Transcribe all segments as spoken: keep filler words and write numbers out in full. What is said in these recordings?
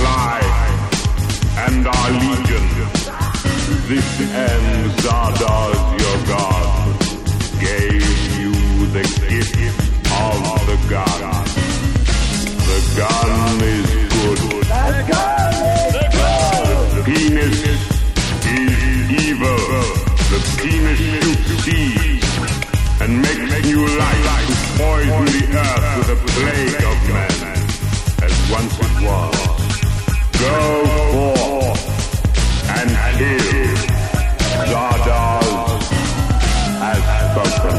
supply and our legion. This end Zardoz, your god, gave you the gift of the gun. The gun is good. The gun is good. The penis is evil. The penis shoots seeds and makes new life to poison the earth with a plague of men, as once it was. Go forth and kill. Zardoz has spoken.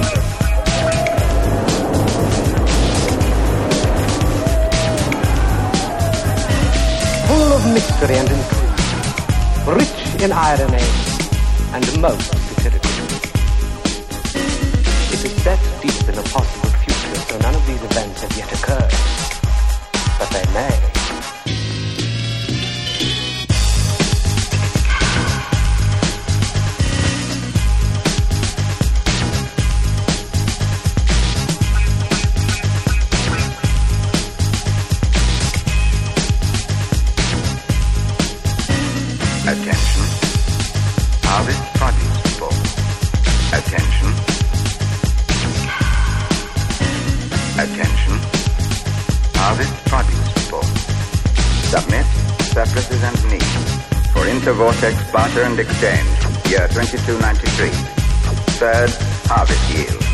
Full of mystery and intrigue, rich in irony and most futility. It is set deep in a possible future, so none of these events have yet occurred. But they may. Attention. Harvest produce people. Attention. Attention. Harvest produce people. Submit surpluses and needs for intervortex barter and exchange, year twenty-two ninety-three. Third harvest yield.